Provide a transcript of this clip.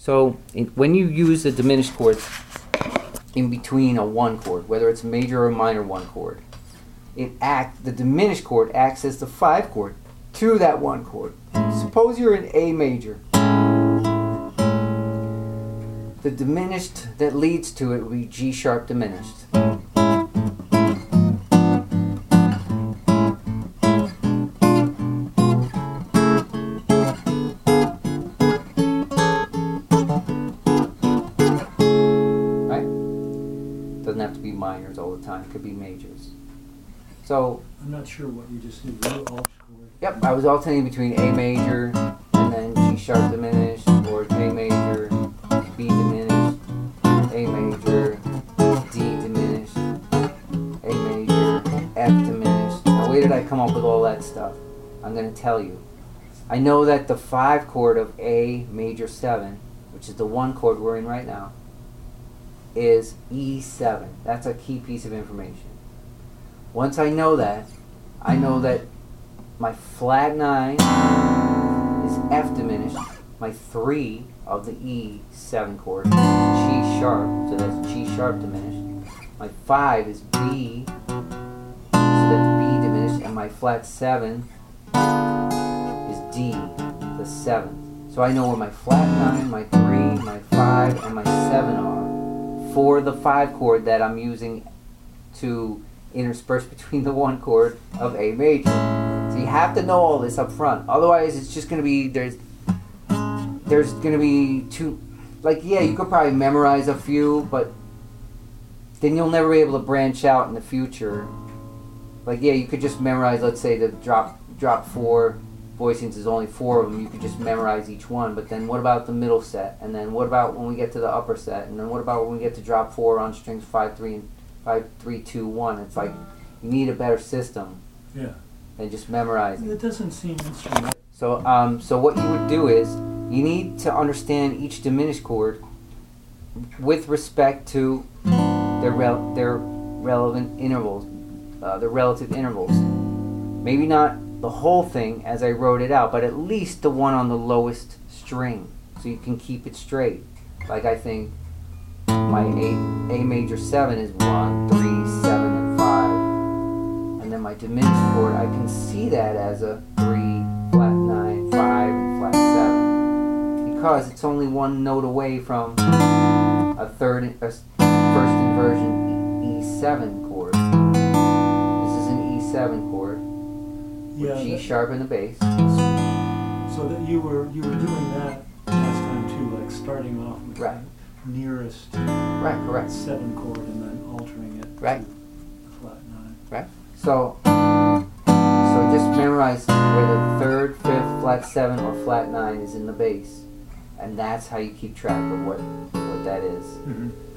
So when you use the diminished chord in between a 1 chord, whether it's major or minor 1 chord, the diminished chord acts as the 5 chord to that 1 chord. Suppose you're in A major. The diminished that leads to it would be G sharp diminished. Doesn't have to be minors all the time. It could be majors. So I'm not sure what you just did. You alt chord. Yep, I was alternating between A major and then G sharp diminished, or A major, B diminished, A major, D diminished, A major, F diminished. Now where did I come up with all that stuff? I'm going to tell you. I know that the 5 chord of A major 7, which is the 1 chord we're in right now, is E7. That's a key piece of information. Once I know that my flat 9 is F diminished. My 3 of the E7 chord is G sharp, so that's G sharp diminished. My 5 is B, so that's B diminished, and my flat 7 is D, the 7th. So I know where my flat 9, my 3, my 5, and my 7 are for the 5 chord that I'm using to intersperse between the 1 chord of A major. So you have to know all this up front. Otherwise, it's just going to be, there's going to be too, like, yeah, you could probably memorize a few, but then you'll never be able to branch out in the future. Like, yeah, you could just memorize, let's say, the drop 4 voicings is only 4 of them. You could just memorize each one, but then what about the middle set? And then what about when we get to the upper set? And then what about when we get to drop 4 on strings 5, 3, and 5, 3, 2, 1? It's like you need a better system than just memorizing. It doesn't seem instrumental. So what you would do is you need to understand each diminished chord with respect to their relevant intervals, their relative intervals. Maybe not the whole thing as I wrote it out, but at least the one on the lowest string, so you can keep it straight. Like I think my A major 7 is 1, 3, 7, and 5, and then my diminished chord, I can see that as a 3, flat 9, 5, and flat 7, because it's only one note away from a first inversion E7 chord. This is an E7 chord. G sharp in the bass. So that you were doing that last time too, like starting off with the nearest correct 7 chord and then altering it to flat 9. Right. So just memorize where the 3rd, 5th, flat 7, or flat 9 is in the bass, and that's how you keep track of what that is. Mm-hmm.